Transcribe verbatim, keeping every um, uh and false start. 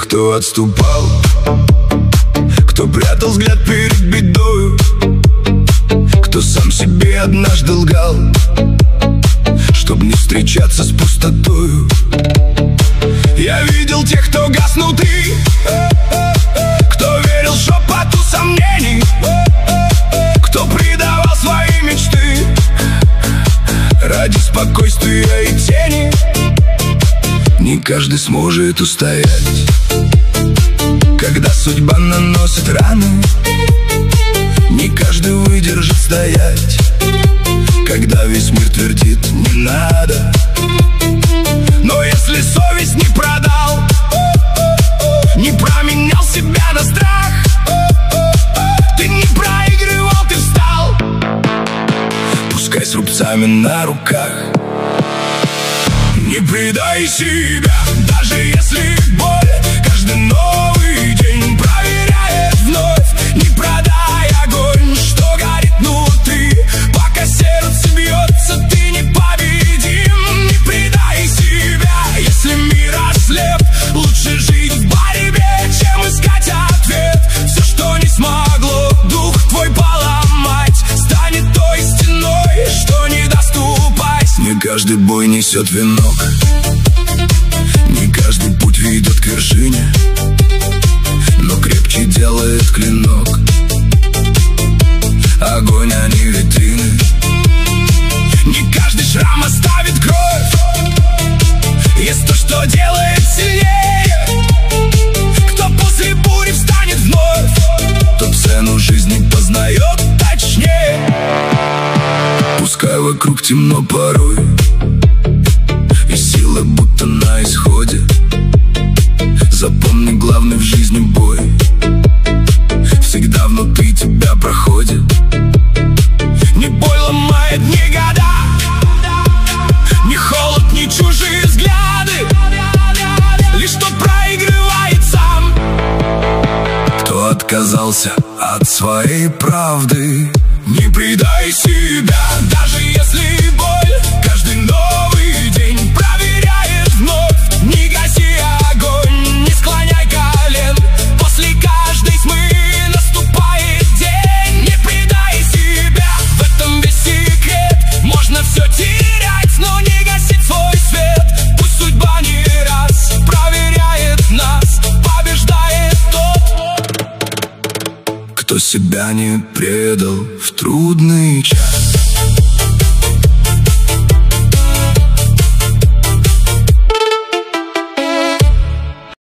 тех, кто отступал, кто прятал взгляд перед бедою, кто сам себе однажды лгал, чтоб не встречаться с пустотою. Я видел тех, кто гас внутри, кто верил шепоту сомнений, кто предавал свои мечты ради спокойствия и тени. Не каждый сможет устоять, когда судьба наносит раны. Не каждый выдержит стоять, когда весь мир твердит «не надо». Но если совесть не продал, не променял себя на страх, ты не проигрывал, ты встал, пускай с рубцами на руках. Не предай себя, даже если боль каждый новый день проверяет вновь. Не продай огонь, что горит внутри, пока сердце бьется, ты непобедим. Не предай себя, если мир ослеп, лучше жить в борьбе, чем искать ответ. Все, что не смогло дух твой поломать, станет той стеной, что не даст упасть. Не каждый бой несет венок, не каждый путь ведет к вершине, но крепче делает клинок огонь, а не витрины. Не каждый шрам оставит кровь, есть то, что делает сильнее. Кто после бури встанет вновь, тот цену жизни познает точнее. Пускай вокруг темно порой, и сила будто на исходе, запомни, главный в жизни бой всегда внутри тебя проходит. Не боль ломает ни года, ни холод, ни чужие взгляды, лишь тот проигрывает сам, кто отказался от своей правды. Не предай себя, даже если боль каждый новый день проверяет вновь. Не гаси огонь, не склоняй колен, после каждой тьмы наступает день. Не предай себя, в этом весь секрет. Можно все терять, но не гасить свой свет. Пусть судьба не раз проверяет нас, побеждает тот, кто себя не предал в трудный час.